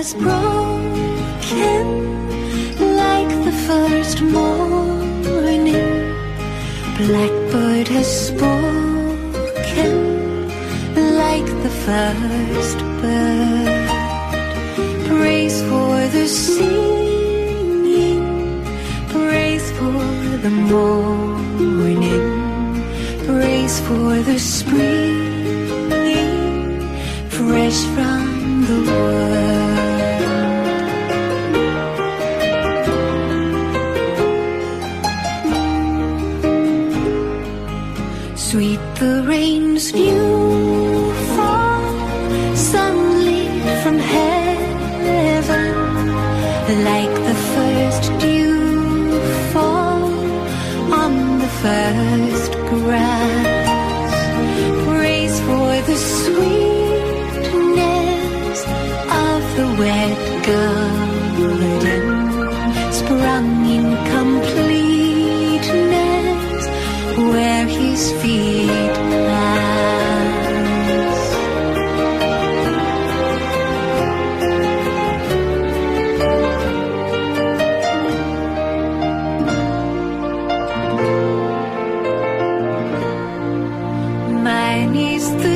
was broken like the first morning. Blackbird has spoken like the first bird. Praise for the singing, praise for the morning, praise for the springing, fresh from the world. Sweet the rain's new fall, suddenly from heaven, like the first dew fall on the first grass. Praise for the sweetness of the wet garden, sprung in completeness where his feet pass. Mine is the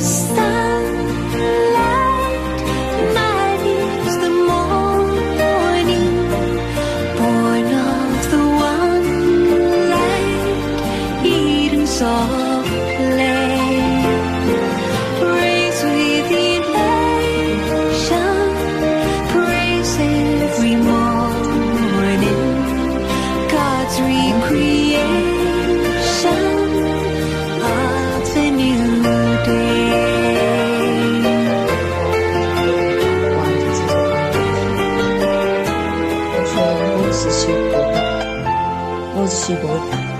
sunlight, mine is the morning, born of the one light, Eden soft play. Praise with elation, praise every morning, God's recreation of the new day. 我是西伯。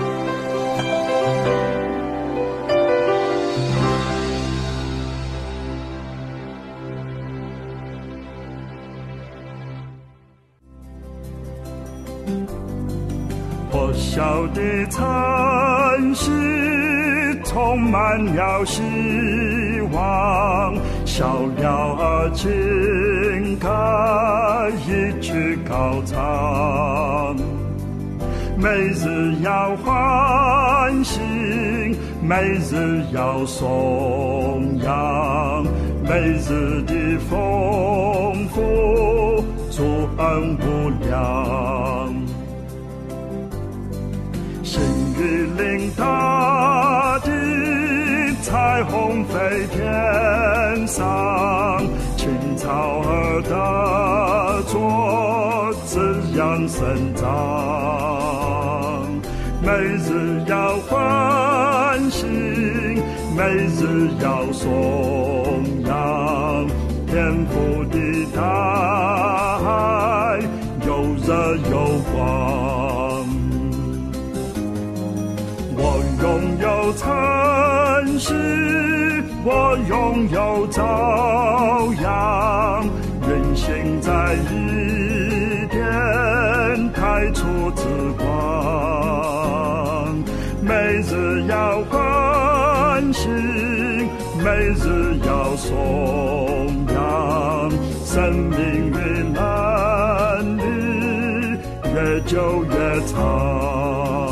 破晓的晨曦充满了希望，小鸟儿情歌一曲高唱，每日要欢欣，每日要颂扬，每日的丰富主恩无量。星雨淋大地，彩虹飞天上，青草儿的作滋养生长。每日要欢欣，每日要颂扬，天父的大海有热有光。我拥有晨曦，我拥有朝阳，运行在一天开出之光。每日要欢欣，每日要颂扬，生命越蓝绿，越久越长。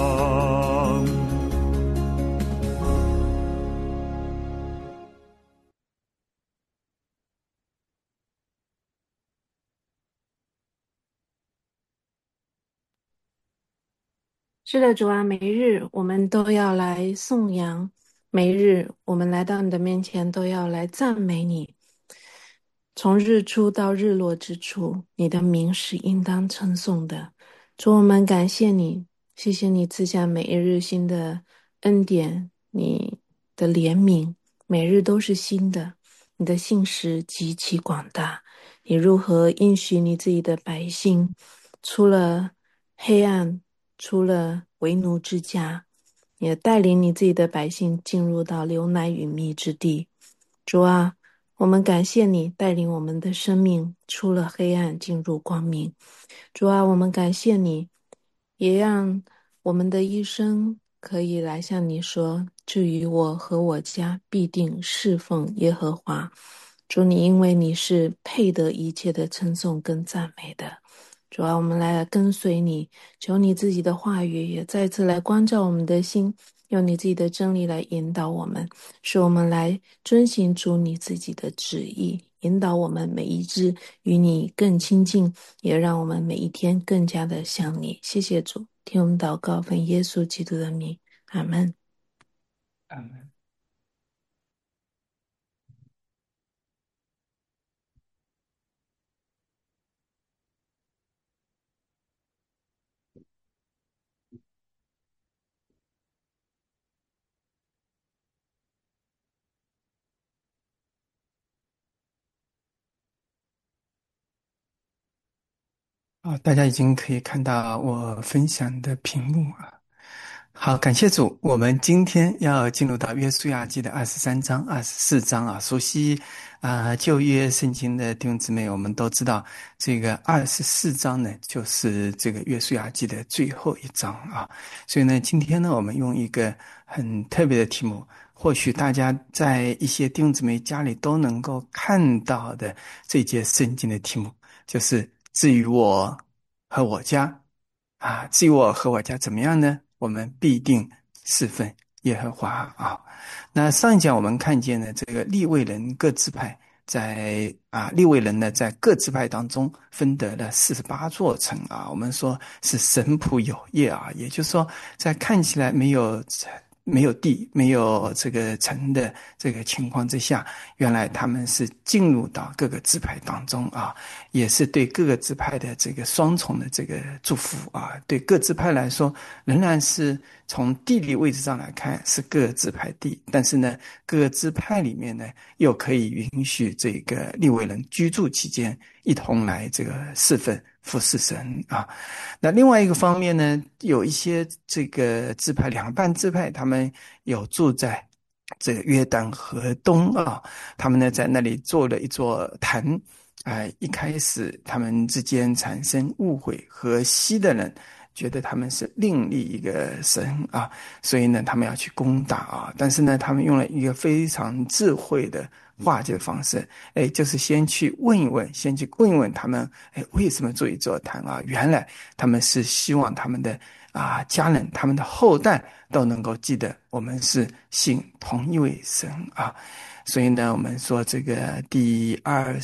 是的，主啊，每日我们都要来颂扬，每日我们来到你的面前都要来赞美你。从日出到日落之处，你的名是应当称颂的。主，我们感谢你，谢谢你赐下每一日新的恩典，你的怜悯每日都是新的，你的信实极其广大。你如何应许你自己的百姓出了黑暗，出了为奴之家，也带领你自己的百姓进入到流奶与蜜之地。主啊，我们感谢你带领我们的生命出了黑暗进入光明。主啊，我们感谢你，也让我们的一生可以来向你说，至于我和我家必定侍奉耶和华。 主你因为你是配得一切的称颂跟赞美的。主啊，我们来跟随你，求你自己的话语也再次来光照我们的心，用你自己的真理来引导我们，使我们来遵行主你自己的旨意，引导我们每一日与你更亲近，也让我们每一天更加的像你。谢谢主，听我们祷告，奉耶稣基督的名，阿们。 嗯。大家已经可以看到我分享的屏幕啊。好，感谢主，我们今天要进入到约书亚记的23章、24章啊。熟悉旧约圣经的弟兄姊妹，我们都知道这个24章呢，就是这个约书亚记的最后一章啊。所以呢，今天呢，我们用一个很特别的题目，或许大家在一些弟兄姊妹家里都能够看到的这节圣经的题目，就是至于我和我家至于我和我家怎么样呢？我们必定侍奉耶和华啊。那上一讲我们看见呢，这个利未人各支派在利未人呢在各支派当中分得了48座城啊。我们说是神仆有业啊，也就是说在看起来没有地没有这个城的这个情况之下，原来他们是进入到各个支派当中啊，也是对各个支派的这个双重的这个祝福啊。对各支派来说，仍然是从地理位置上来看是各个支派地，但是呢，各个支派里面呢，又可以允许这个利未人居住期间一同来这个侍奉服侍神啊。那另外一个方面呢，有一些这个支派两半支派，他们有住在这个约旦河东啊，他们呢在那里做了一座坛一开始他们之间产生误会，河西的人觉得他们是另立一个神啊，所以呢他们要去攻打啊，但是呢他们用了一个非常智慧的化解方式，就是先去问一问他们，为什么做一座坛啊？原来他们是希望他们的家人，他们的后代都能够记得我们是信同一位神啊。所以呢，我们说这个第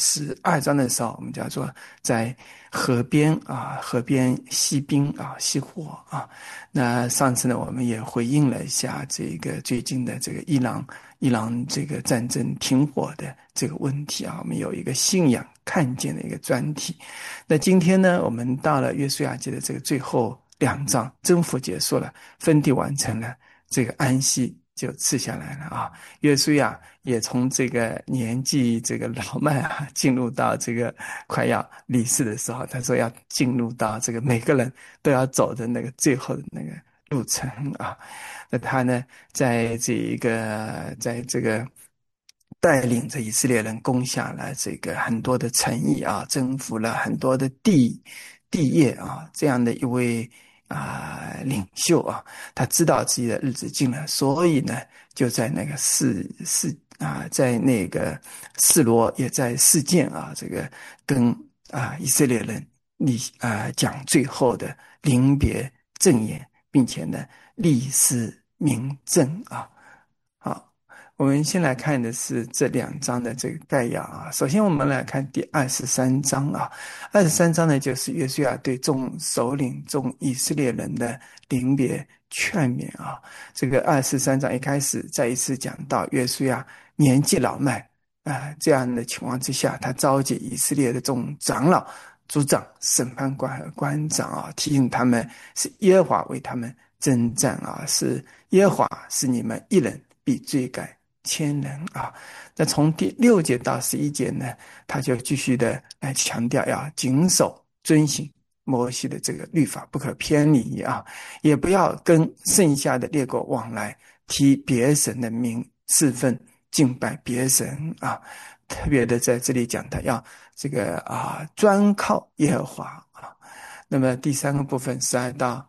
22章的时候，我们叫做在河边息冰熄火啊。那上次呢，我们也回应了一下这个最近的这个伊朗这个战争停火的这个问题啊，我们有一个信仰看见的一个专题。那今天呢，我们到了约书亚记的这个最后2章，征服结束了，分地完成了，这个安息就赐下来了啊。约书亚也从这个年纪这个老迈进入到这个快要离世的时候，他说要进入到这个每个人都要走的那个最后的那个路程啊。那他呢，在这个带领着以色列人攻下了这个很多的城邑啊，征服了很多的地业啊，这样的一位领袖啊，他知道自己的日子近了，所以呢，就在那个在那个示罗，也在示剑啊，这个跟以色列人讲最后的临别赠言，并且呢立誓明证啊。好，我们先来看的是这2章的这个概要啊。首先我们来看第23章啊。23章呢，就是约书亚对众首领、众以色列人的临别劝勉啊。这个23章一开始再一次讲到约书亚年纪老迈这样的情况之下，他召集以色列的众长老、族长、审判官和官长啊，提醒他们是耶和华为他们征战啊，是耶和华是你们一人必追赶1000人啊。那从第6节到11节呢，他就继续的来强调要谨守遵行摩西的这个律法，不可偏离啊，也不要跟剩下的列国往来，提别神的名，侍奉敬拜别神啊。特别的在这里讲的要这个专靠耶和华啊。那么第3个部分12到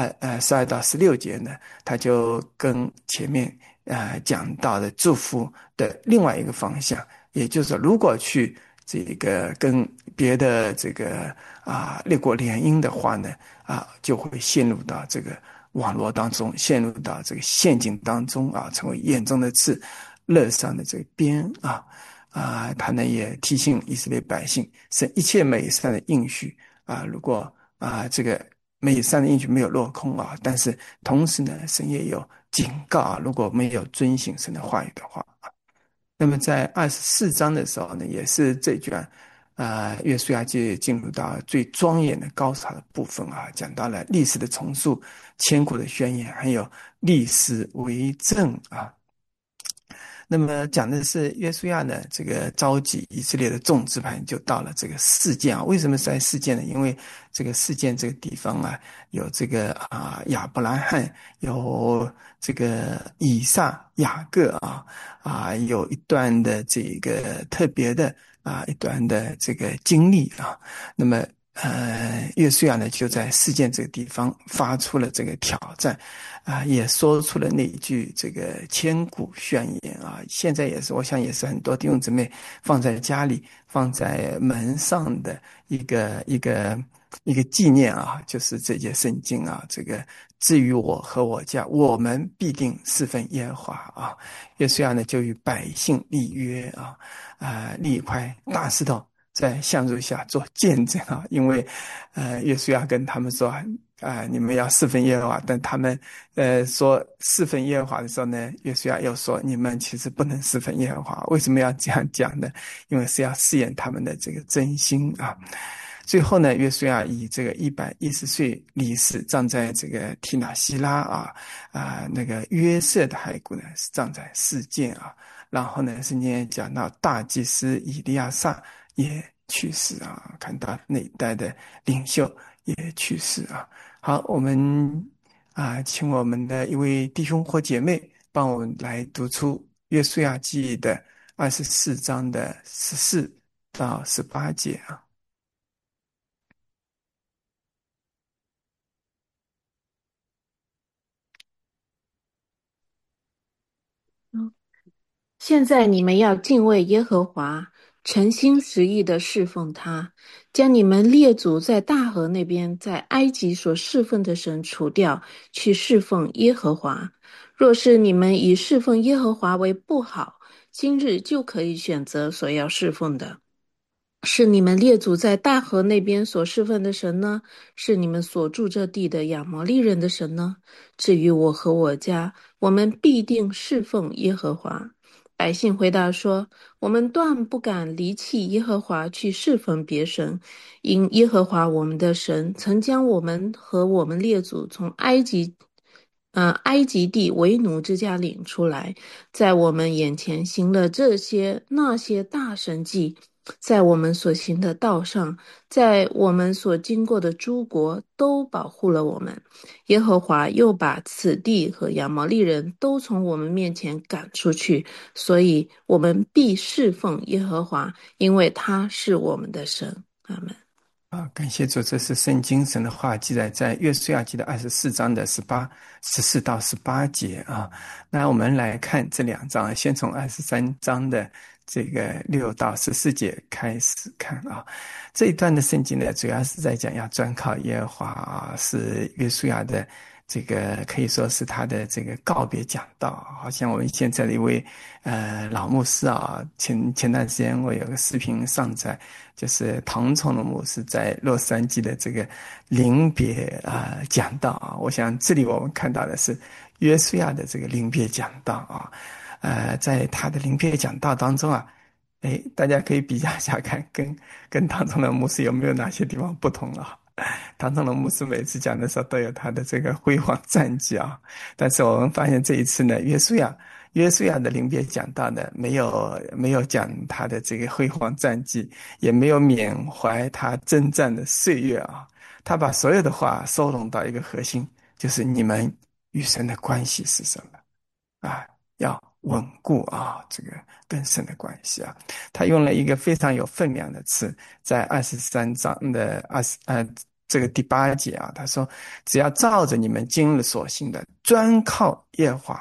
16节呢，他就跟前面讲到的祝福的另外一个方向也就是说，如果去这个跟别的这个列国联姻的话呢，就会陷入到这个网络当中，陷入到这个陷阱当中成为眼中的刺，勒上的这个鞭他呢也提醒以色列百姓，是一切美善的应许如果这个美善的应许没有落空但是同时呢，神也有警告如果没有遵行神的话语的话那么在24章的时候呢，也是这卷约书亚记进入到最庄严的高潮的部分讲到了历史的重述、千古的宣言，还有历史为证那么讲的是约书亚呢，这个召集以色列的众支派就到了这个示剑为什么是在示剑呢？因为这个示剑这个地方有这个亚伯拉罕，有这个以撒、雅各有一段的这个特别的一段的这个经历那么约书亚呢就在示剑这个地方发出了这个挑战也说出了那一句这个千古宣言现在也是我想也是很多弟兄姊妹放在家里放在门上的一个纪念就是这节圣经这个至于我和我家，我们必定侍奉耶和华约书亚呢就与百姓立约立一块大石头在橡树下做见证因为约书亚跟他们说你们要侍奉耶和华，但他们说侍奉耶和华的时候呢，约书亚又说你们其实不能侍奉耶和华。为什么要这样讲呢？因为是要试验他们的这个真心最后呢，约书亚以这个110岁离世，葬在这个提拿西拉那个约瑟的骸骨呢是葬在示剑然后呢，圣经也讲到大祭司以利亚撒也去世看到那一代的领袖也去世好，我们请我们的一位弟兄或姐妹帮我们来读出约书亚记的24章的14到18节现在你们要敬畏耶和华，诚心实意地侍奉他，将你们列祖在大河那边在埃及所侍奉的神除掉，去侍奉耶和华。若是你们以侍奉耶和华为不好，今日就可以选择所要侍奉的。是你们列祖在大河那边所侍奉的神呢？是你们所住这地的亚摩利人的神呢？至于我和我家，我们必定侍奉耶和华。百姓回答说：我们断不敢离弃耶和华去侍奉别神，因耶和华我们的神曾将我们和我们列祖从埃及地为奴之家领出来，在我们眼前行了这些那些大神迹，在我们所行的道上，在我们所经过的诸国都保护了我们。耶和华又把此地和亚摩利人都从我们面前赶出去，所以我们必侍奉耶和华，因为他是我们的神。阿们。 感谢主，这是圣经神的话记载在约书亚记的24章的14到18节那我们来看这2章先从23章的这个6到14节开始看这一段的圣经呢，主要是在讲要专靠耶和华是约书亚的这个可以说是他的这个告别讲道好像我们现在的一位老牧师前段时间我有个视频上载，就是唐崇荣牧师在洛杉矶的这个临别讲道我想这里我们看到的是约书亚的这个临别讲道在他的临别讲道当中大家可以比较一下看跟唐崇荣牧师有没有哪些地方不同唐崇荣牧师每次讲的时候都有他的这个辉煌战绩但是我们发现这一次呢，约书亚的临别讲道呢，没有讲他的这个辉煌战绩，也没有缅怀他征战的岁月他把所有的话收拢到一个核心，就是你们与神的关系是什么要稳固这个跟神的关系他用了一个非常有分量的词，在23章的这个第8节他说只要照着你们今日所行的，专靠耶和华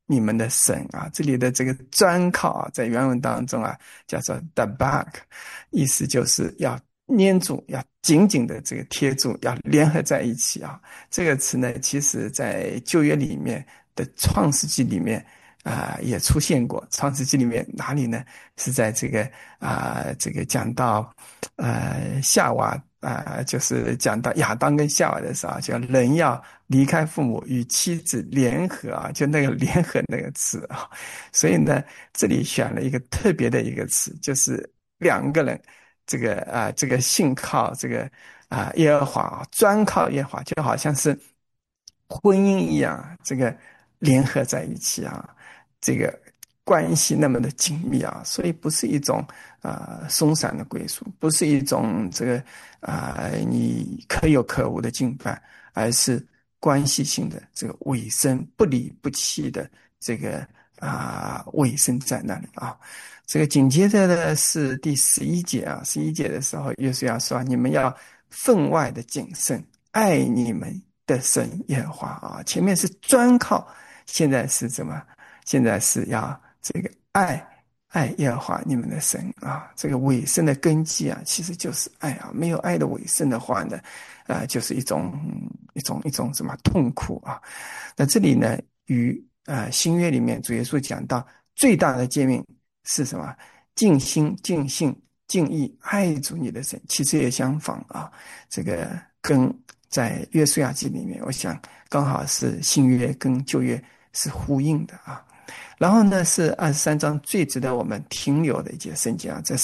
你们的神啊。这里的这个专靠啊，在原文当中啊，叫做 dabak， 意思就是要粘住，要紧紧的这个贴住，要联合在一起啊。这个词呢，其实在旧约里面的创世纪里面也出现过。创世纪里面哪里呢？是在这个这个讲到夏娃就是讲到亚当跟夏娃的时候，就人要离开父母与妻子联合啊，就那个联合那个词啊。所以呢，这里选了一个特别的一个词，就是两个人这个信靠这个耶和华，专靠耶和华，就好像是婚姻一样，这个联合在一起啊，这个关系那么的紧密啊。所以不是一种松散的归属，不是一种这个你可有可无的敬拜，而是关系性的这个委身，不离不弃的这个委身在那里啊。这个紧接着的是第11节啊，11节的时候，约书亚说：“你们要分外的谨慎，爱你们的神耶和华啊。”前面是专靠，现在是什么？现在是要这个爱耶和华你们的神啊。这个委身的根基啊，其实就是爱啊。没有爱的委身的话呢，就是一种什么痛苦啊。那这里呢，与新约里面主耶稣讲到最大的诫命是什么？尽心、尽性、尽意爱主你的神，其实也相仿啊。这个跟在约书亚记里面，我想刚好是新约跟旧约是呼应的啊。然后呢，是23章最值得我们停留的一节圣经啊，在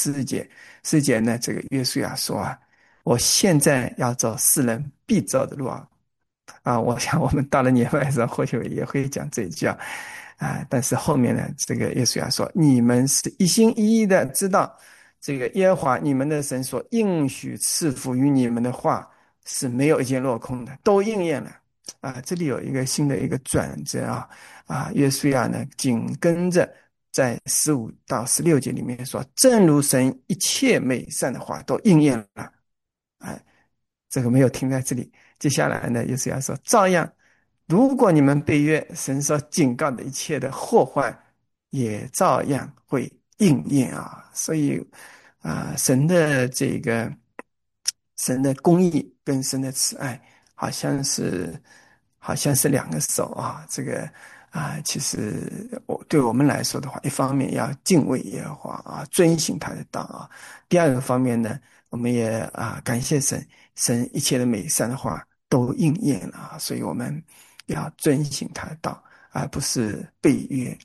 4节呢，这个约书亚说啊，我现在要走世人必走的路啊。我想我们到了年迈的时候，或许也会讲这一句但是后面呢，这个约书亚说，你们是一心一意的知道这个耶和华你们的神所应许赐福于你们的话是没有一件落空的，都应验了这里有一个新的一个转折约书亚呢紧跟着在15到16节里面说，正如神一切美善的话都应验了这个没有停在这里，接下来呢，约书亚说，照样如果你们被约，神所警告的一切的祸患也照样会应验所以神的公义跟神的慈爱好像是两个手这个其实对我们来说的话，一方面要敬畏耶和华遵行他的道第二个方面呢，我们也感谢神一切的美善的话都应验了所以我们要遵行他的道，而不是背约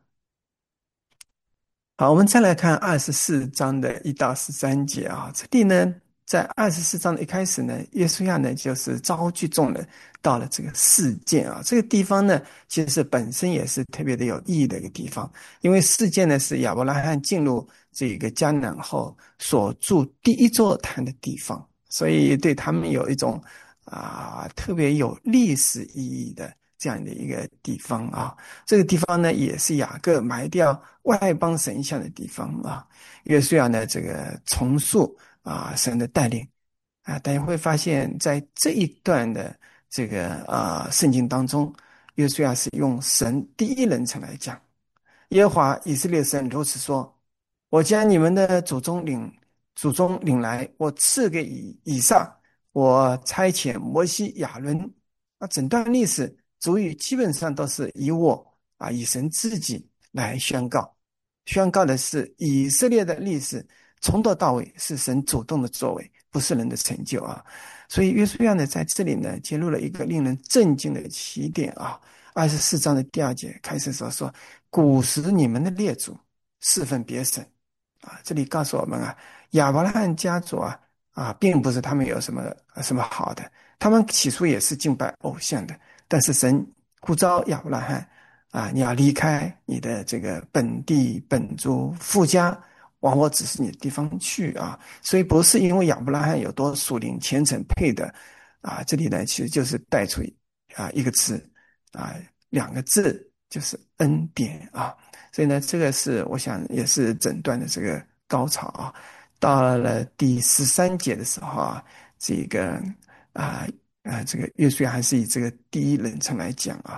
好，我们再来看24章的1到13节这里呢，在24章的一开始呢，约书亚呢就是召聚众人到了这个示剑这个地方呢，其实本身也是特别的有意义的一个地方，因为示剑呢是亚伯拉罕进入这个迦南后所筑第一座坛的地方，所以对他们有一种特别有历史意义的这样的一个地方这个地方呢也是雅各埋掉外邦神像的地方约书亚呢这个重塑神的带领大家会发现在这一段的这个圣经当中，约书亚是用神第一人称来讲，耶和华以色列神如此说，我将你们的祖宗领来，我赐给以撒，我差遣摩西亚伦整段历史主语基本上都是以神自己来宣告的是以色列的历史从头到尾是神主动的作为，不是人的成就所以约书亚呢在这里呢揭露了一个令人震惊的起点24章的第2节开始说古时你们的列祖侍奉别神这里告诉我们亚伯拉罕家族并不是他们有什么好的，他们起初也是敬拜偶像的，但是神呼召亚伯拉罕你要离开你的这个本地本族父家，往我指示你的地方去所以不是因为亚伯拉罕有多属灵虔诚配的这里呢其实就是带出一个词两个字，就是恩典所以呢这个是我想也是整段的这个高潮到了第13节的时候这个这个约书亚还是以这个第一人称来讲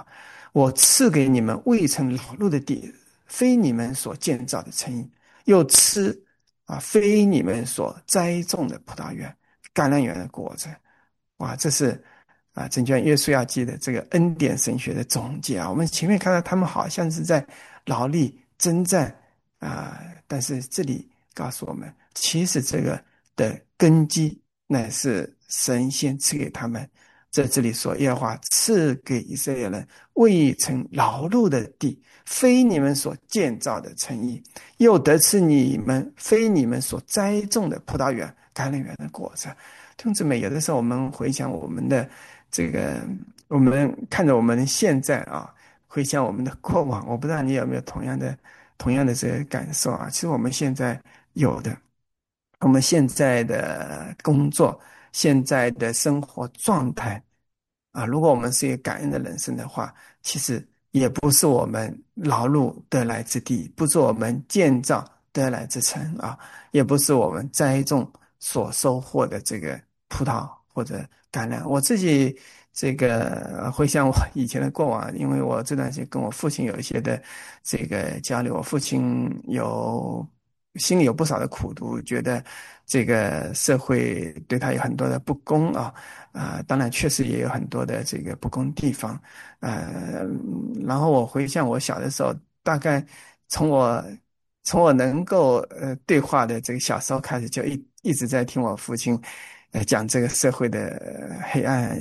我赐给你们未曾劳碌的地，非你们所建造的城邑，又吃非你们所栽种的葡萄园、橄榄园的果子。哇，这是整卷约书亚记的这个恩典神学的总结啊。我们前面看到他们好像是在劳力征战但是这里告诉我们，其实这个的根基乃是神先赐给他们。在这里说，耶和华赐给以色列人未曾劳碌的地，非你们所建造的城邑，又得吃你们非你们所栽种的葡萄园、橄榄园的果子。弟兄姊妹，有的时候我们回想我们的这个，我们看着我们现在回想我们的过往，我不知道你有没有同样的这个感受啊？其实我们现在有的，我们现在的工作，现在的生活状态如果我们是一个感恩的人生的话，其实也不是我们劳碌得来之地，不是我们建造得来之城也不是我们栽种所收获的这个葡萄或者橄榄。我自己这个回想我以前的过往，因为我这段时间跟我父亲有一些的这个交流，我父亲心里有不少的苦毒，觉得这个社会对他有很多的不公当然确实也有很多的这个不公地方然后我回想我小的时候，大概从我能够对话的这个小时候开始，就一直在听我父亲讲这个社会的黑暗，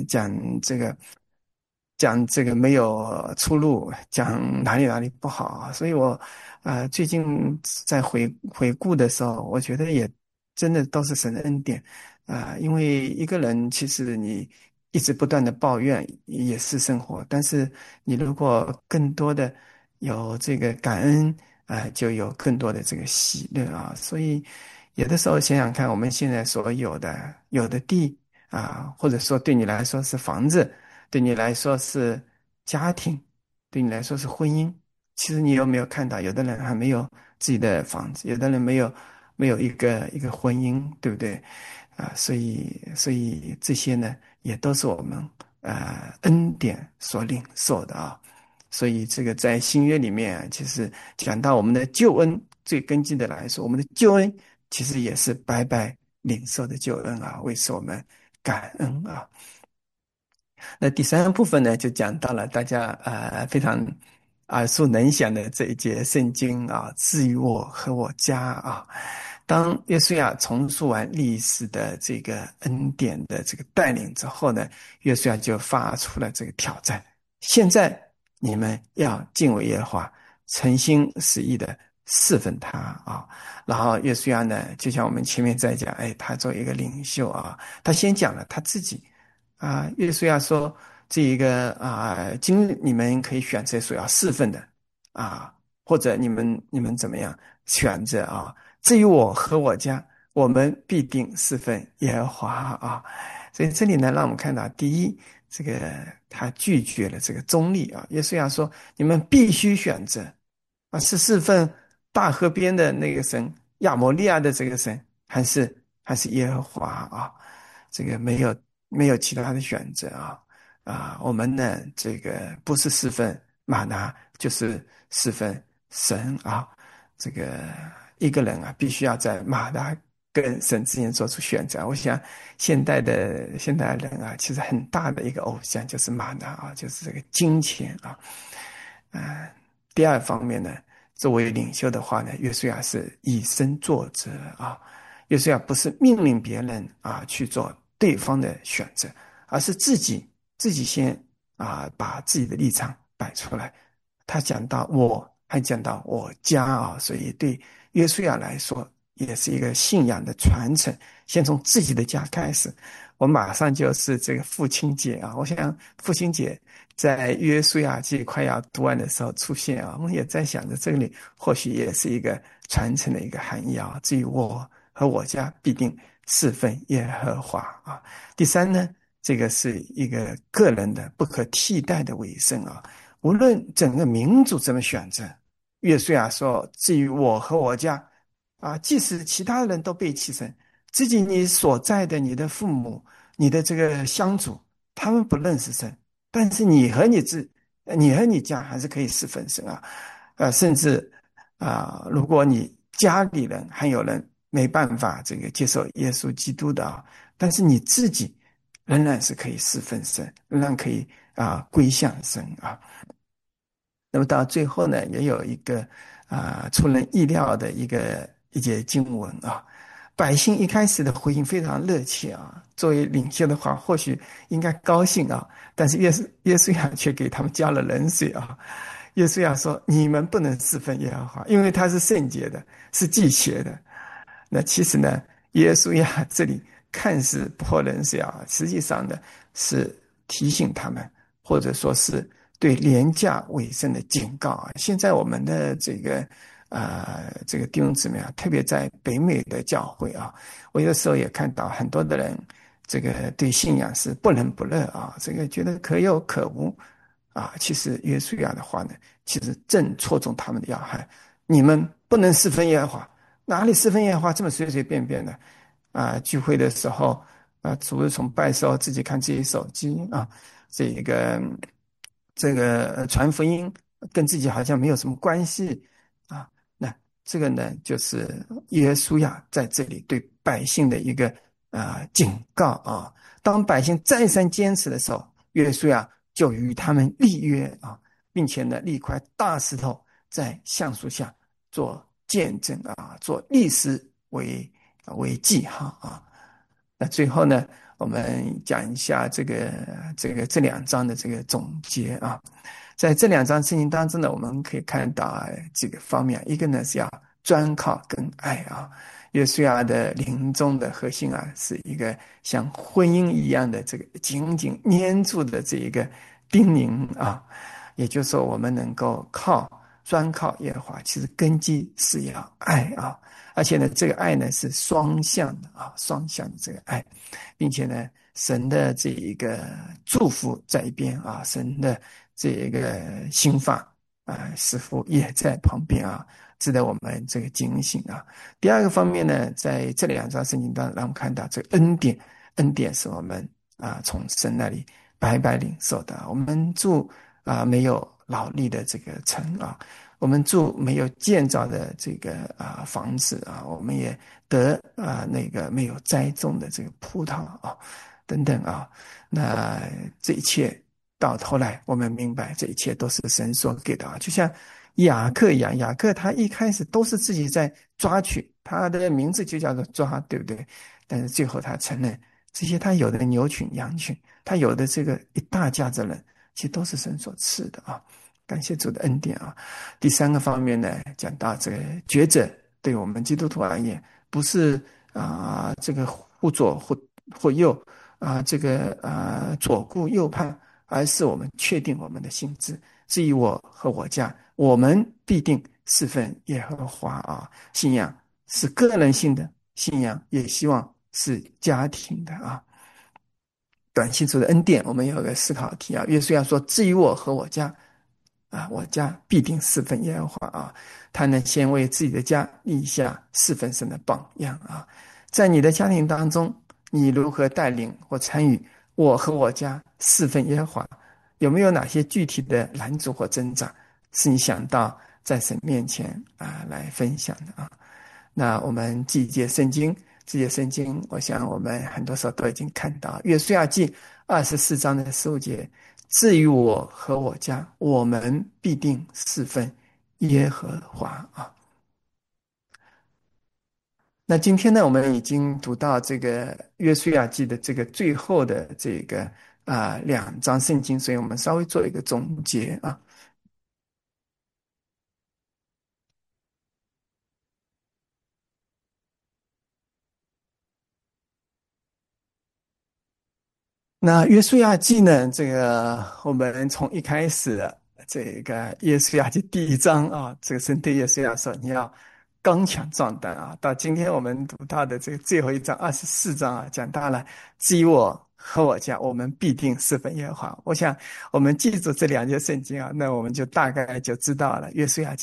讲这个没有出路，讲哪里不好所以我最近在回顾的时候，我觉得也真的都是神的恩典因为一个人其实你一直不断的抱怨也是生活，但是你如果更多的有这个感恩就有更多的这个喜乐所以有的时候想想看，我们现在所有的地或者说对你来说是房子，对你来说是家庭，对你来说是婚姻，其实你有没有看到，有的人还没有自己的房子，有的人没有一个婚姻，对不对所以这些呢，也都是我们恩典所领受的所以这个在新约里面其实讲到我们的救恩，最根基的来说，我们的救恩其实也是白白领受的救恩为此我们感恩那第三部分呢，就讲到了大家非常耳熟能详的这一节圣经至于我和我家当约书亚重述完历史的这个恩典的这个带领之后呢，约书亚就发出了这个挑战：现在你们要敬畏耶和华，诚心实意的侍奉他然后约书亚呢，就像我们前面在讲他作为一个领袖他先讲了他自己约书亚说这一个今你们可以选择所要侍奉的或者你们怎么样选择至于我和我家，我们必定侍奉耶和华所以这里呢，让我们看到第一，这个他拒绝了这个中立约书亚说你们必须选择是侍奉大河边的那个神亚摩利亚的这个神，还是耶和华这个没有其他的选择我们呢这个不是侍奉玛拿，就是侍奉神这个一个人必须要在玛拿跟神之间做出选择。我想现代人其实很大的一个偶像就是玛拿就是这个金钱第二方面呢，作为领袖的话呢，约书亚是以身作则约书亚不是命令别人去做对方的选择，而是自己先把自己的立场摆出来。他讲到我，还讲到我家所以对约书亚来说也是一个信仰的传承，先从自己的家开始。我马上就是这个父亲节我想父亲节在约书亚记快要读完的时候出现我们也在想着这里或许也是一个传承的一个含义至于我和我家必定侍奉耶和华第三呢，这个是一个个人的不可替代的委身无论整个民族怎么选择，约书亚说至于我和我家即使其他人都背弃神，自己你所在的你的父母，你的这个乡族，他们不认识神，但是你和你和你家还是可以侍奉神啊。甚至如果你家里人还有人没办法这个接受耶稣基督的啊，但是你自己仍然是可以侍奉神，仍然可以归向神啊。那么到最后呢，也有一个出人意料的一节经文啊。百姓一开始的回应非常热切啊，作为领袖的话，或许应该高兴啊，但是耶稣亚却给他们加了冷水啊。耶稣亚说：“你们不能侍奉耶和华，因为他是圣洁的，是忌邪的。”那其实呢，耶稣亚这里看似泼冷水啊，实际上呢是提醒他们，或者说是对廉价委身的警告啊。现在我们的这个弟兄姊妹啊，特别在北美的教会啊，我有时候也看到很多的人，这个对信仰是不冷不热啊，这个觉得可有可无啊。其实约书亚的话呢，其实正戳中他们的要害。你们不能侍奉耶和华，哪里侍奉耶和华这么随随便便的聚会的时候主日崇拜的时候自己看自己手机啊，这个传福音跟自己好像没有什么关系啊。那这个呢，就是耶稣亚在这里对百姓的一个警告啊。当百姓再三坚持的时候，耶稣亚就与他们立约啊，并且呢立一块大石头在橡树下做见证啊，做历史为记号啊。那最后呢，我们讲一下这两章的这个总结啊。在这两章圣经当中呢，我们可以看到几个方面，一个呢是要专靠跟爱啊。约书亚的临终的核心是一个像婚姻一样的这个紧紧粘住的这一个叮咛啊，也就是说我们能够专靠耶和华，其实根基是要爱啊。而且呢，这个爱呢是双向的双向的这个爱，并且呢，神的这一个祝福在一边啊，神的这一个心法似乎也在旁边值得我们这个警醒啊。第二个方面呢，在这两章圣经当中，让我们看到这个恩典是我们从神那里白白领受的。我们住没有劳力的这个城我们住没有建造的这个房子我们也得那个没有栽种的这个葡萄等等那这一切到头来我们明白，这一切都是神所给的就像雅各一样，雅各他一开始都是自己在抓取，他的名字就叫做抓，对不对？但是最后他承认，这些他有的牛群羊群，他有的这个一大家子人，其实都是神所赐的感谢主的恩典第三个方面呢，讲到这个抉择对我们基督徒而言，不是这个忽左或右这个左顾右盼，而是我们确定我们的心志。至于我和我家，我们必定侍奉耶和华信仰是个人性的信仰，也希望是家庭的感谢主的恩典，我们有个思考题约书亚说：至于我和我家我家必定侍奉耶和华他能先为自己的家立下侍奉神的榜样在你的家庭当中，你如何带领或参与我和我家侍奉耶和华？有没有哪些具体的拦阻或挣扎是你想到在神面前来分享的那我们这节圣经，我想我们很多时候都已经看到约书亚记24章的15节，至于我和我家，我们必定侍奉耶和华那今天呢，我们已经读到这个约书亚记的这个最后的这个两章圣经，所以我们稍微做一个总结那约书亚记呢，这个我们从一开始这个约书亚记第1章这个神对约书亚说你要刚强壮胆到今天我们读到的这个最后一章24章讲到了至于我和我家，我们必定侍奉耶和华。我想我们记住这两节圣经那我们就大概就知道了约书亚记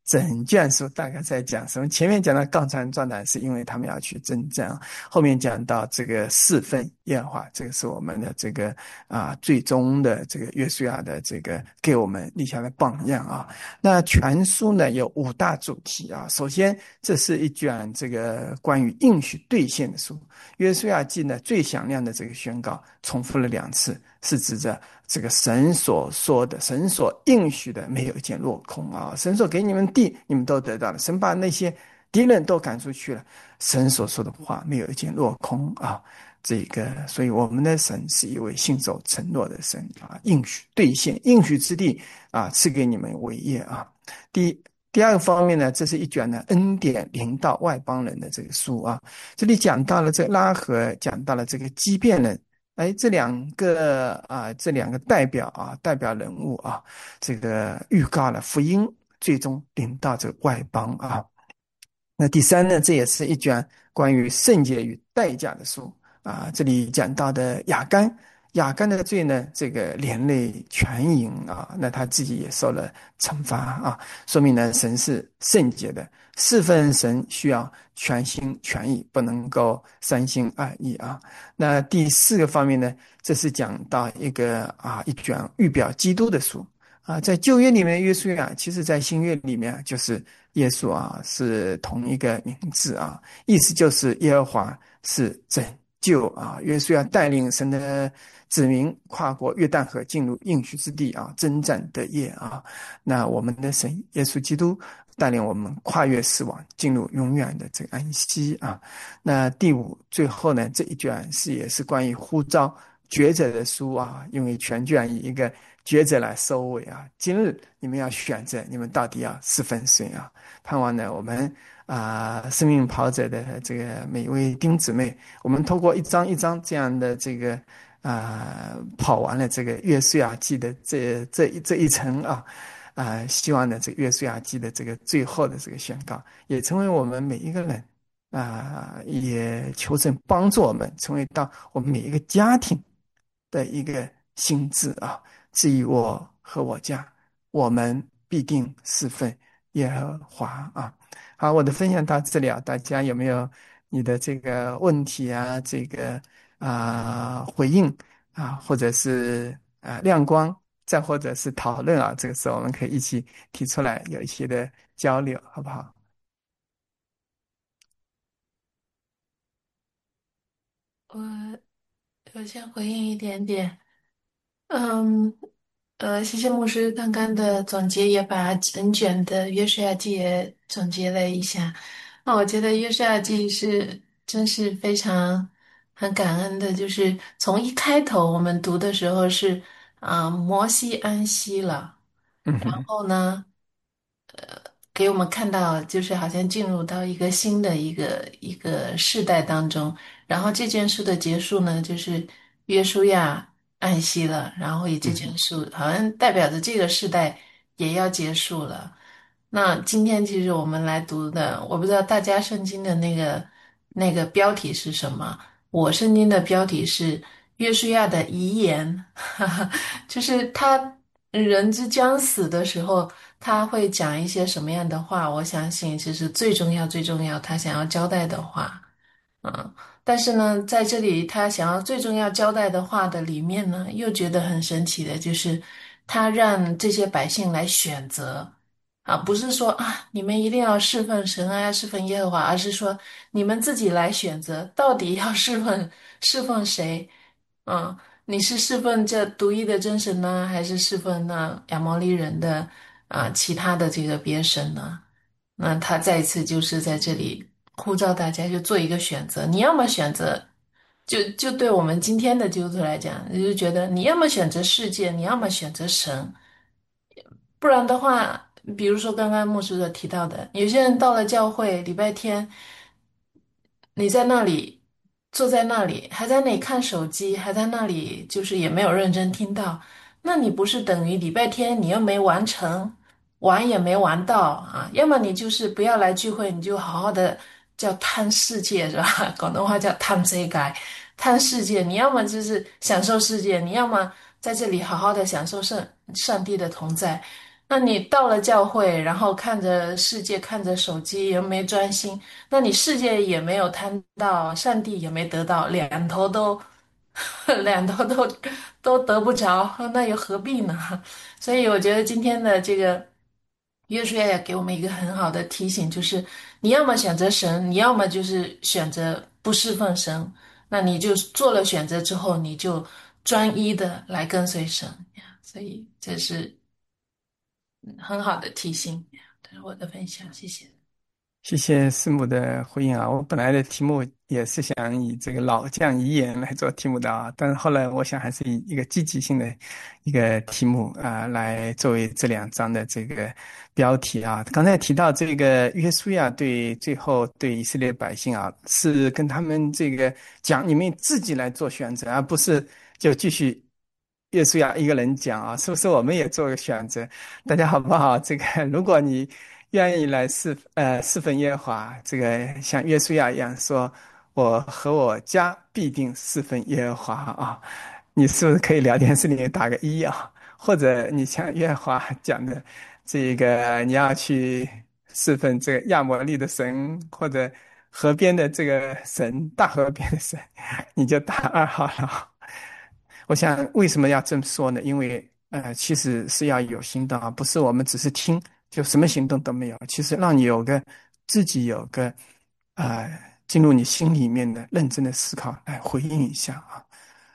整卷书大概在讲什么？前面讲到杠船壮胆，是因为他们要去征战；后面讲到这个侍奉耶和华，这个是我们的这个最终的这个约书亚的这个给我们立下的榜样啊。那全书呢有5大主题啊。首先，这是一卷这个关于应许兑现的书。约书亚记呢最响亮的这个宣告，重复了2次，是指着这个神所说的、神所应许的没有一件落空啊！神所给你们地，你们都得到了；神把那些敌人都赶出去了，神所说的话没有一件落空啊！这个，所以我们的神是一位信守承诺的神啊，应许兑现，应许之地啊，赐给你们为业啊。第二个方面呢，这是一卷呢恩典临到外邦人的这个书啊。这里讲到了这个拉合，讲到了这个基遍人。这两个代表人物啊，这个预告了福音最终临到这个外邦啊。那第三呢，这也是一卷关于圣洁与代价的书啊。这里讲到的亚干的罪呢，这个连累全营啊，那他自己也受了惩罚啊，说明呢神是圣洁的，侍奉神需要全心全意，不能够三心二意啊。那第4个方面呢，这是讲到一卷预表基督的书啊，在旧约里面的约书亚，其实在新约里面就是耶稣啊，是同一个名字啊，意思就是耶和华是拯救啊。约书亚带领神的子民跨过约旦河进入应许之地啊，征战得业啊。那我们的神耶稣基督带领我们跨越死亡，进入永远的这个安息啊。那第5，最后呢，这一卷也是关于呼召抉择的书啊，因为全卷以一个抉择来收尾啊。今日你们要选择，你们到底要侍奉谁啊？盼望呢，我们生命跑者的这个每一位弟兄姊妹，我们透过一章一章这样的这个跑完了这个约书亚记的这一层啊。希望呢，这个约书亚记的这个最后的这个宣告，也成为我们每一个人也求神帮助我们，成为到我们每一个家庭的一个心智啊。至于我和我家，我们必定侍奉耶和华啊。好，我的分享到这里啊，大家有没有你的这个问题啊？这个回应或者是亮光，再或者是讨论啊，这个时候我们可以一起提出来，有一些的交流，好不好？ 我我先回应一点点。嗯，谢谢牧师刚刚的总结，也把整卷的约书亚记也总结了一下。那我觉得约书亚记真是非常很感恩的，就是从一开头我们读的时候是摩西安息了，然嗯哼。 后呢。给我们看到，就是好像进入到一个新的一个世代当中。然后这件事的结束呢，就是约书亚安息了，然后以这嗯哼。 件事好像代表着这个世代也要结束了。那今天其实我们来读的，我不知道大家圣经的那个标题是什么。我圣经的标题是约书亚的遗言，哈哈，就是他人之将死的时候。他会讲一些什么样的话？我相信其实最重要、最重要，他想要交代的话，但是呢，在这里他想要最重要交代的话的里面呢，又觉得很神奇的，就是他让这些百姓来选择，不是说你们一定要侍奉神啊，侍奉耶和华，而是说你们自己来选择，到底要侍奉谁？嗯，你是侍奉这独一的真神呢，还是侍奉那亚摩利人的其他的这个别神呢？那他再一次就是在这里呼召大家就做一个选择，你要么选择，就对我们今天的基督徒来讲，就觉得你要么选择世界，你要么选择神，不然的话，比如说刚刚牧师所提到的，有些人到了教会礼拜天。你在那里坐在那里，还在那里看手机，还在那里就是也没有认真听到，那你不是等于礼拜天你又没完成，玩也没玩到啊？要么你就是不要来聚会，你就好好的叫贪世界是吧？广东话叫贪世界，贪世界。你要么就是享受世界，你要么在这里好好的享受上帝的同在。 那你到了教会，然后看着世界，看着手机，又没专心，那你世界也没有贪到，上帝也没得到，两头都，两头都得不着，那又何必呢？所以我觉得今天的这个约书亚也给我们一个很好的提醒，就是你要么选择神，你要么就是选择不侍奉神。那你就做了选择之后，你就专一的来跟随神。所以这是很好的提醒，这是我的分享，谢谢。 谢谢师母的回应啊！我本来的题目也是想以这个老将遗言来做题目的啊，但是后来我想还是以一个积极性的一个题目啊，来作为这两章的这个标题啊。刚才提到这个约书亚最后对以色列百姓啊，是跟他们这个讲，你们自己来做选择，而不是就继续约书亚一个人讲啊，是不是我们也做个选择？大家好不好？这个如果你愿意来侍奉耶和华，这个像约书亚一样说，我和我家必定侍奉耶和华啊，你是不是可以聊天室里面打个一啊？或者你像耶和华讲的这个，你要去侍奉这个亚摩利的神，或者河边的这个神，大河边的神，你就打二好了。我想为什么要这么说呢？因为其实是要有行动啊，不是我们只是听就什么行动都没有。其实让你自己有个进入你心里面的认真的思考，来回应一下啊。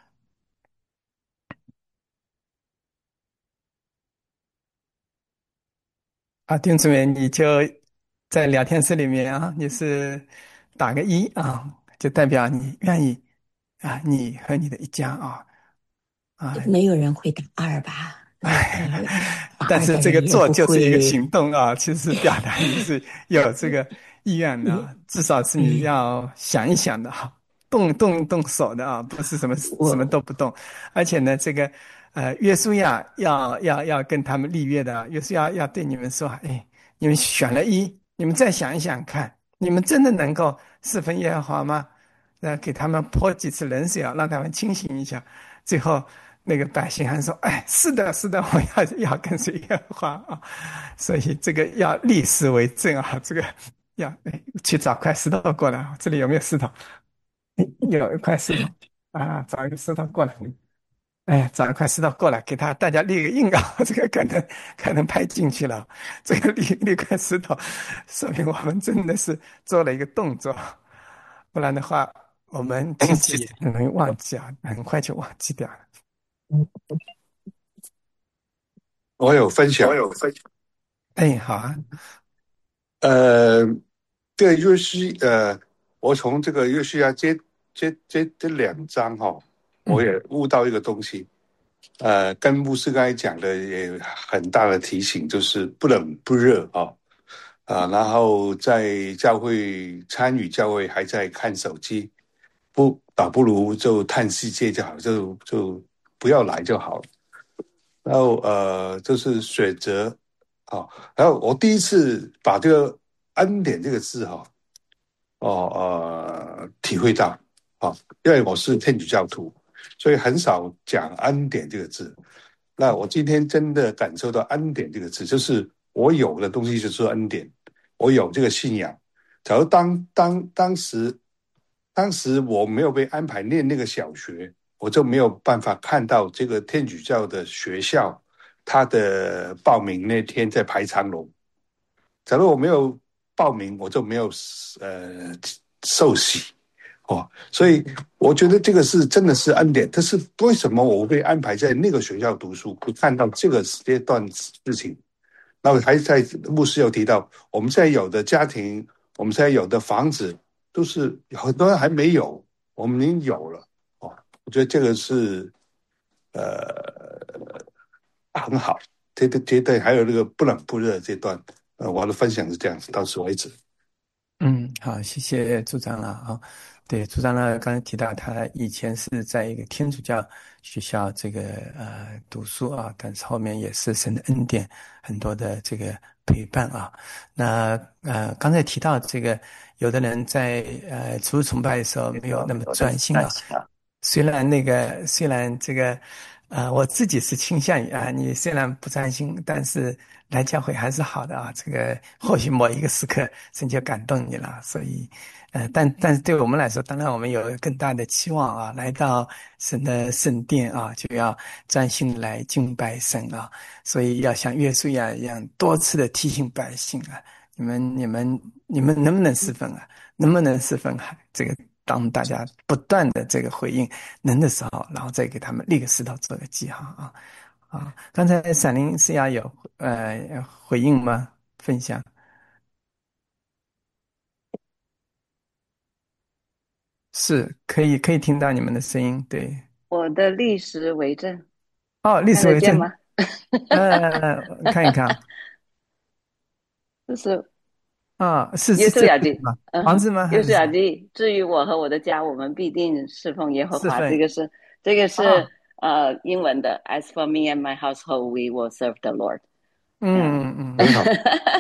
啊，丁姊妹，你就在聊天室里面啊，你是打个一啊，就代表你愿意啊，你和你的一家啊。 没有人会打二吧？打但是这个二的人也不做就是一个会。 行动啊，其实是表达你是有这个意愿的啊，至少是你嗯， 要想一想的哈，动手的啊，不是什么我都不动。而且呢，这个约书亚要跟他们立约的啊，约书亚要对你们说，哎，你们选了一，你们再想一想看，你们真的能够侍奉耶和华吗？给他们泼几次冷水啊，让他们清醒一下。最后那个百姓还说：“哎，是的，是的，我要跟随耶和华啊！”所以这个要立誓为证啊，这个去找块石头过来，这里有没有石头？有一块石头啊，找一个石头过来。哎，找一块石头过来，给大家立个印啊！这个可能拍进去了。这个立块石头，说明我们真的是做了一个动作，不然的话，我们其实也很容易忘记啊，很快就忘记掉了。 我有分享， 哎，好啊。 呃，这个我从这个约书亚这两章哈，我也悟到一个东西，跟牧师刚才讲的也很大的提醒，就是不冷不热然后在教会参与教会还在看手机，倒不如就看世界就好，就不要来就好了。然后就是选择然后我第一次把这个"恩典"这个字体会到因为我是天主教徒，所以很少讲"恩典"这个字。那我今天真的感受到"恩典"这个字，就是我有的东西就是恩典，我有这个信仰。假如当时我没有被安排念那个小学，我就没有办法看到这个天主教的学校，他的报名那天在排长龙。假如我没有报名，我就没有受洗所以我觉得这个是真的是恩典。但是为什么我被安排在那个学校读书，不看到这个阶段事情？那我还在牧师有提到，我们现在有的家庭，我们现在有的房子，都是很多人还没有，我们已经有了我觉得这个是很好。这段还有那个不冷不热这段，我的分享是这样子，到此为止。 好，谢谢组长了啊。对，组长呢，刚才提到他以前是在一个天主教学校读书啊，但是后面也是神的恩典很多的这个陪伴啊。那刚才提到这个，有的人在主日崇拜的时候没有那么专心啊。虽然这个我自己是倾向于你虽然不专心，但是来教会还是好的啊。这个或许某一个时刻神就感动你了，所以，但是对我们来说，当然我们有更大的期望啊，来到神的圣殿啊，就要专心来敬拜神啊，所以要像约书亚一样，多次的提醒百姓啊，你们能不能侍奉啊？能不能侍奉啊？这个当大家不断的这个回应能的时候，然后再给他们立个石头做个记号啊。刚才闪灵是要有回应吗？分享是可以听到你们的声音，对。 我的历史为证， 哦，历看史为证。 得见吗？ 看一看啊。 就是是约书这亚记， 个吗？房子吗？ 约书亚还是什么？ 记。至于我和我的家，我们必定侍奉耶和华。 四份这个是啊。 英文的，As for me and my household, we will serve the Lord。呀， 很好。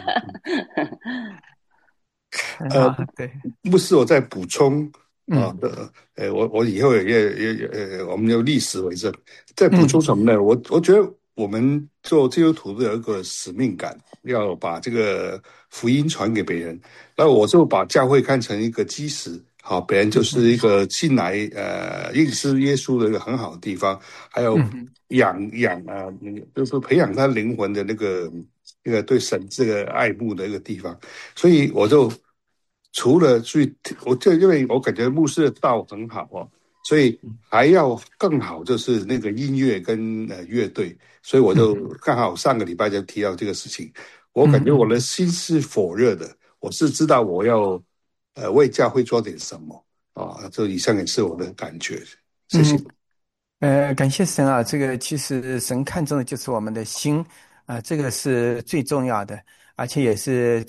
呃， 很好，对。 牧师，我再补充啊嗯我以后我们有历史为证，再补充嗯什么呢？我觉得我们做基督徒的有一个使命感，要把这个福音传给别人。那我就把教会看成一个基石，好，别人就是一个进来认识耶稣的一个很好的地方，还有嗯就是培养他灵魂的那个对神这个爱慕的一个地方。所以我就除了去，因为我感觉牧师的道很好哦，所以还要更好，就是那个音乐跟乐队，所以我就嗯刚好上个礼拜就提到这个事情。我感觉我的嗯嗯心是火热的，我是知道我要为教会做点什么啊。这以上也是我的感觉，谢谢。 嗯。感谢神啊！这个其实神看重的就是我们的心这个是最重要的，而且也是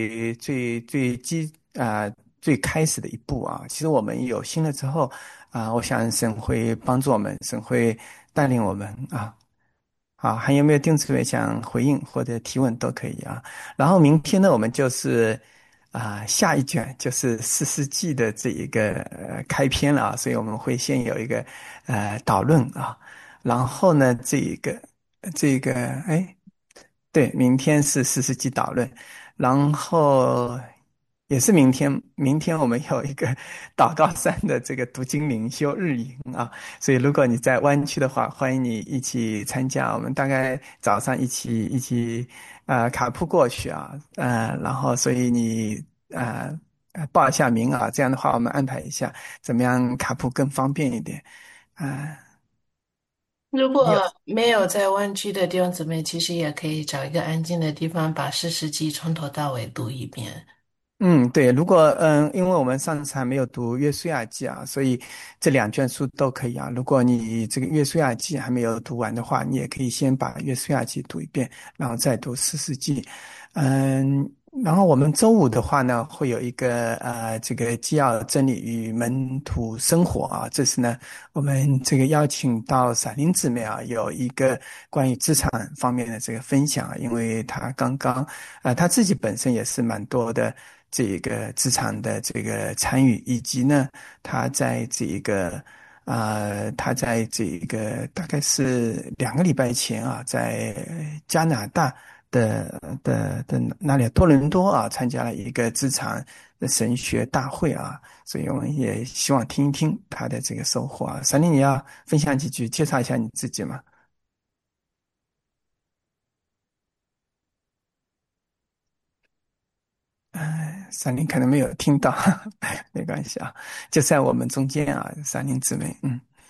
最开始的一步啊。其实我们有心了之后我想神会帮助我们，神会带领我们啊。好，还有没有丁姊妹想回应或者提问都可以啊。然后明天呢，我们就是下一卷就是四世纪的这一个开篇了啊，所以我们会先有一个导论啊，然后呢这个对，明天是四世纪导论，然后也是明天我们有一个祷告山的这个读经灵修日营啊，所以如果你在湾区的话，欢迎你一起参加。我们大概早上一起卡铺过去啊，然后所以你报一下名啊，这样的话我们安排一下怎么样卡铺更方便一点啊。 如果有。 没有在湾区的弟兄姊妹，其实也可以找一个安静的地方，把四十集从头到尾读一遍。 对，如果因为我们上次还没有读《约书亚记》啊，所以这两卷书都可以啊。如果你这个《约书亚记》还没有读完的话，你也可以先把《约书亚记》读一遍，然后再读《士师记》。然后我们周五的话呢，会有一个这个基要真理与门徒生活啊，这是呢我们这个邀请到闪灵姊妹啊，有一个关于职场方面的这个分享啊，因为她刚刚她自己本身也是蛮多的这个职场的这个参与，以及呢她在这个大概是2个礼拜前啊，在加拿大的哪里多伦多啊，参加了一个职场的神学大会啊，所以我们也希望听一听他的这个收获啊。闪灵，你要分享几句，介绍一下你自己吗？闪灵可能没有听到，没关系啊，就在我们中间啊，闪灵姊妹，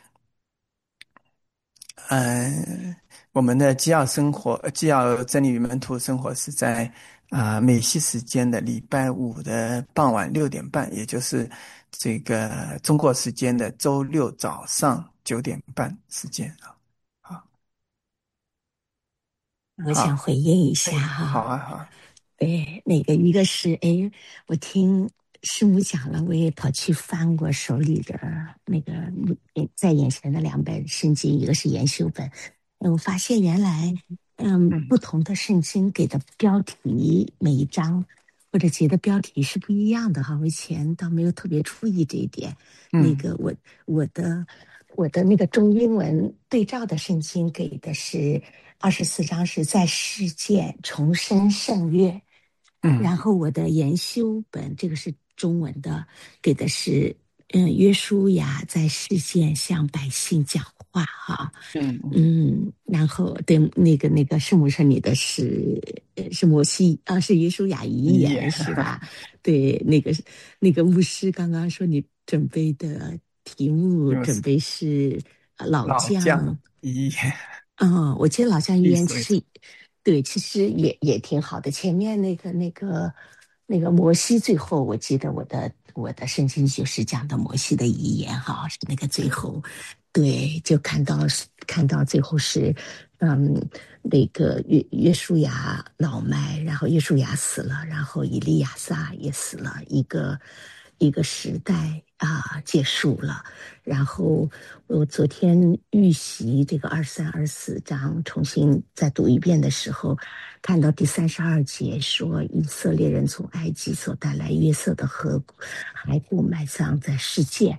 我们的基要生活，基要真理与门徒生活是在美西时间的礼拜五的傍晚6点半，也就是这个中国时间的周六早上9点半时间啊。好， 我想回应一下好哈。 好啊。 对，那个一个是我听师母讲了，我也跑去翻过手里的那个在眼前的2本圣经，一个是研修本。我发现原来不同的圣经给的标题每一章或者节的标题是不一样的哈。我以前倒没有特别注意这一点。那个我我的那个中英文对照的圣经给的是24章是在世界重申圣约，然后我的研修本这个是中文的，给的是约书亚在世界向百姓讲话哈，然后对那个圣母圣女的是摩西啊，是约书亚遗言是吧？对，那个牧师刚刚说你准备的题目准备是老将遗言。 我记得老将遗言是，对，其实也挺好的。前面那个摩西，最后我记得我的圣经就是讲的摩西的遗言哈，是那个最后，对，就看到最后是，那个约书亚老迈，然后约书亚死了，然后以利亚撒也死了，一个时代结束了。然后我昨天预习这个23、24章，重新再读一遍的时候，看到第32节说，以色列人从埃及所带来约瑟的骸骨埋葬在世界。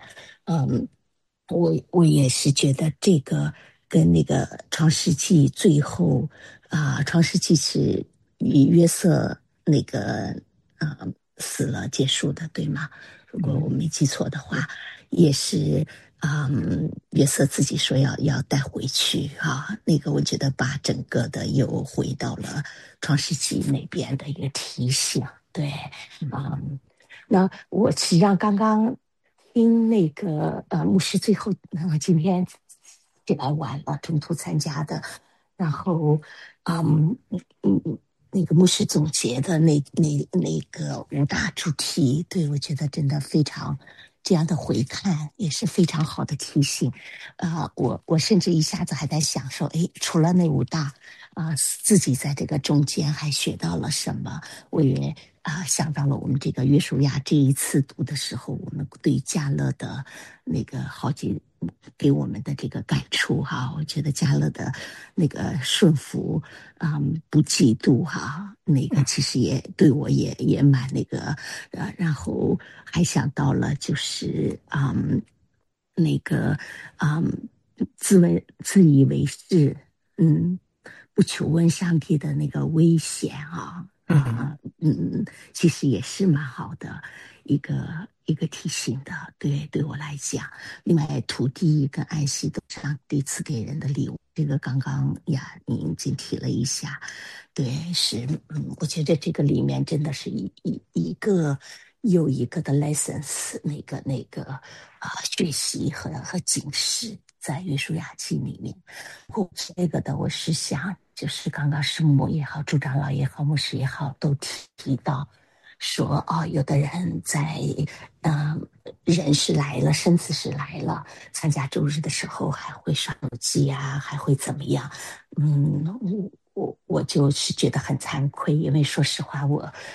我也是觉得这个跟那个创世纪最后创世纪是以约瑟那个死了结束的，对吗？如果我没记错的话，也是约瑟自己说要带回去那个我觉得把整个的又回到了创世纪那边的一个提醒，对，那我实际上刚刚听那个牧师最后，我今天起来晚了，中途参加的，然后那个牧师总结的那个5大主题，对，我觉得真的非常，这样的回看也是非常好的提醒。我甚至一下子还在想说，除了那5大自己在这个中间还学到了什么？我也想到了我们这个约书亚这一次读的时候，我们对加勒的那个好几给我们的这个感触我觉得加勒的那个顺服不嫉妒那个其实也对我也蛮那个然后还想到了就是那个自以为是不求问上帝的那个危险其实也是蛮好的一个提醒的，对我来讲。另外，土地跟安息都是上帝赐给人的礼物，这个刚刚你已经提了一下，对，是我觉得这个里面真的是一个又一个的 lessons， 那个学习和警示。在约书亚记里面，这个的我是想，就是刚刚师母也好，主长老也好，牧师也好，都提到说有的人在人是来了，身子是来了，参加周日的时候还会刷手机还会怎么样？我就是觉得很惭愧，因为说实话，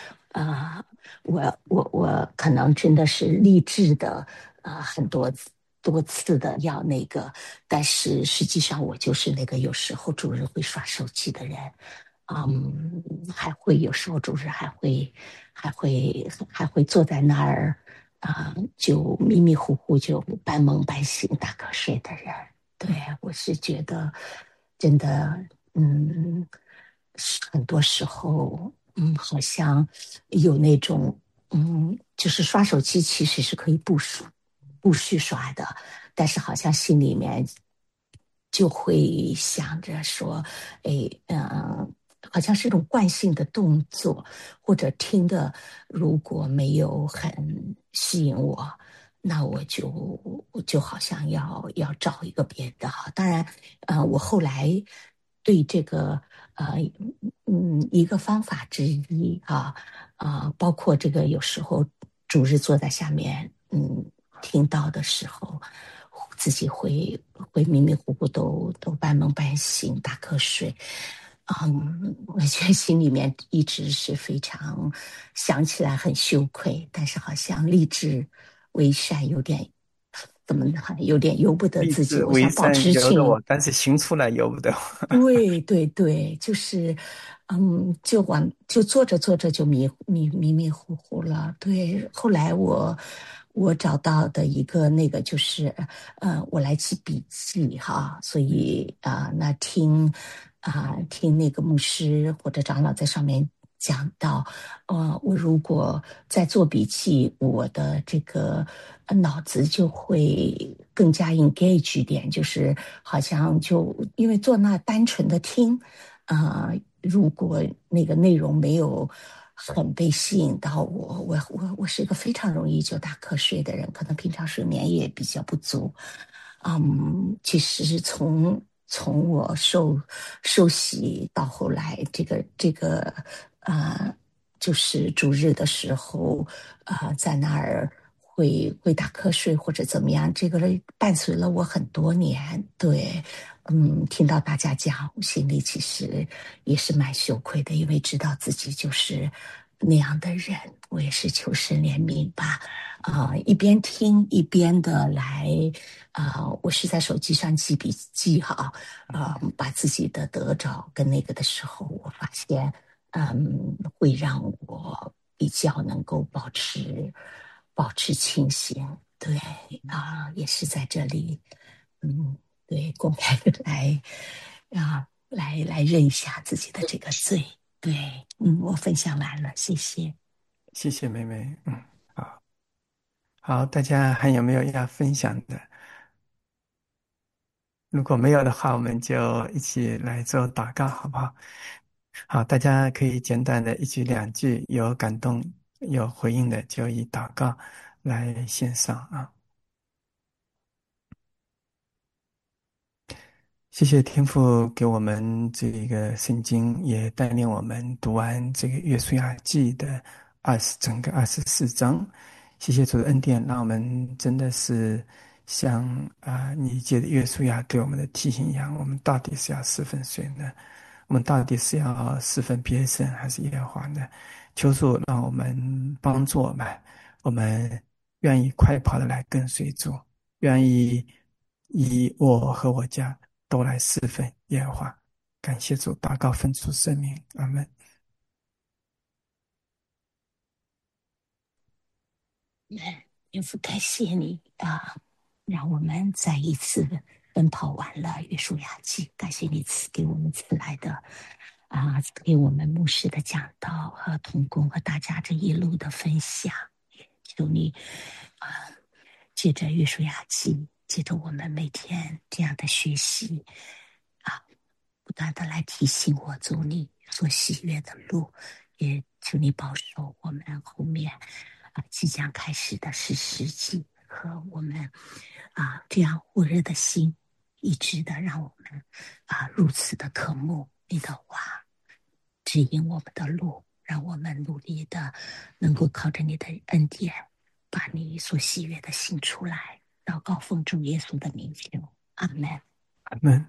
我可能真的是励志的很多次的要那个，但是实际上我就是那个有时候主日会刷手机的人，还会有时候主日还会坐在那儿就迷迷糊糊就半梦半醒打瞌睡的人。对，我是觉得真的很多时候好像有那种就是刷手机其实是可以不去刷的，但是好像心里面就会想着说好像是一种惯性的动作，或者听的如果没有很吸引我，那我就好像要找一个别的当然我后来对这个一个方法之一包括这个有时候主日坐在下面听到的时候，自己会迷迷糊糊都半梦半醒打瞌睡。我觉得心里面一直是非常想起来很羞愧，但是好像立志为善有点怎么有点由不得自己，我想保持清， 但是行出来由不得我。对，就是就做着做着就迷糊糊了。对，后来我我找到的一个那个就是我来记笔记哈，所以那听那个牧师或者长老在上面讲到，我如果在做笔记，我的这个脑子就会更加 engage 一点，就是好像就因为做那单纯的听，如果那个内容没有很被吸引到我是一个非常容易就打瞌睡的人，可能平常睡眠也比较不足。其实从我受洗到后来，这个就是主日的时候，在那儿会打瞌睡或者怎么样，这个伴随了我很多年。对，听到大家讲，我心里其实也是蛮羞愧的，因为知道自己就是那样的人。我也是求神怜悯吧，一边听一边的来，我是在手机上记笔记哈，把自己的得着跟那个的时候，我发现，会让我比较能够保持清醒。对，也是在这里，对，公开的来认一下自己的这个罪。对，我分享完了，谢谢。 谢谢妹妹。好，好，大家还有没有要分享的？如果没有的话，我们就一起来做祷告，好不好？好，大家可以简短的一句两句，有感动、有回应的，就以祷告来献上啊。谢谢天父给我们这个圣经，也带领我们读完这个约书亚记的整个24章。谢谢主的恩典，让我们真的是像你借着约书亚对我们的提醒一样，我们到底是要侍奉谁呢？我们到底是要侍奉别神还是耶和华呢？求主让我们帮助我们愿意快跑的来跟随主，愿意以我和我家都来侍奉耶和华。感谢主，祷告分出生命，阿们。 天父，感谢你让我们再一次奔跑完了约书亚记。感谢你赐给我们赐来的赐给我们牧师的讲道和同工和大家这一路的分享。求你借着约书亚记，借着我们每天这样的学习不断的来提醒我走你所喜悦的路，也求你保守我们后面即将开始的是实际和我们这样火热的心，一直的让我们如此的渴慕你的话，指引我们的路，让我们努力的能够靠着你的恩典，把你所喜悦的行出来。祷告奉主耶稣的名求，阿门。 阿们。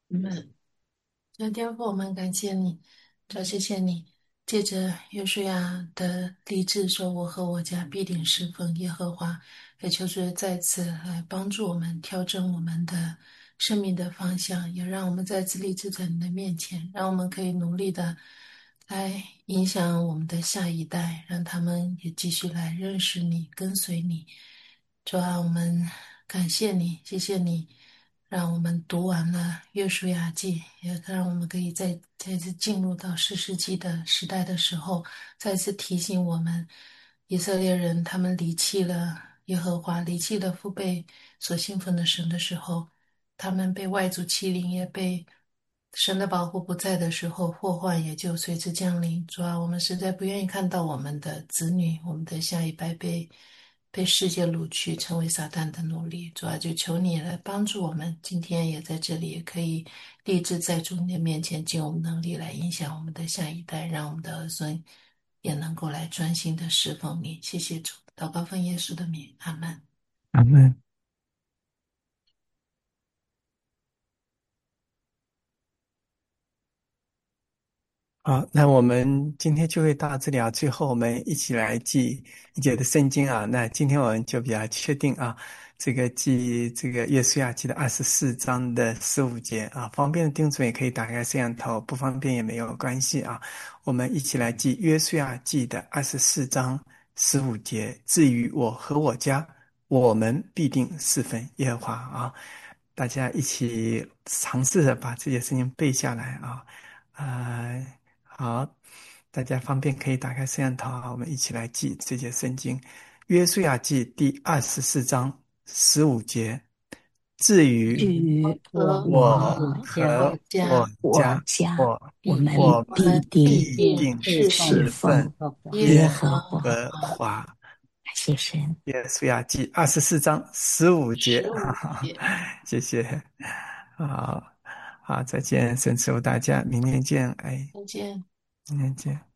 天父，我们感谢你，谢谢你借着约书亚的立志说，我和我家必定侍奉耶和华，也求主再次来帮助我们调整我们的生命的方向，也让我们再次立志在你的面前，让我们可以努力的来影响我们的下一代，让他们也继续来认识你，跟随你。主啊，我们感谢你，谢谢你让我们读完了约书亚记，也让我们可以再次进入到士师记的时代的时候，再次提醒我们以色列人他们离弃了耶和华，离弃了父辈所信奉的神的时候，他们被外族欺凌，也被神的保护不在的时候，祸患也就随之降临。主啊，我们实在不愿意看到我们的子女，我们的下一代被世界掳去，成为撒旦的奴隶。主啊，就求你来帮助我们，今天也在这里，也可以立志在主你的面前，尽我们能力来影响我们的下一代，让我们的儿孙也能够来专心的侍奉你。谢谢主，祷告奉耶稣的名，阿们。 阿们。好，那我们今天就会到这里啊。最后我们一起来记一节的圣经啊。那今天我们就比较确定这个记这个约书亚记的24章的15节啊。方便的弟兄姊妹可以打开摄像头，不方便也没有关系啊。我们一起来记约书亚记的24章15节。至于我和我家， 我们必定侍奉耶和华啊！大家一起尝试着把这些圣经背下来啊！好，大家方便可以打开摄像头啊，我们一起来记这些圣经。约书亚记第24章15节，至至于于和我我和和家我家， 家， 我们必们定必定侍侍奉耶耶和华。 和华。 感谢神。 约书亚记24章15节， 15节谢谢。好，好，再见，神赐福大家，明天见，哎， 再见。 明天见。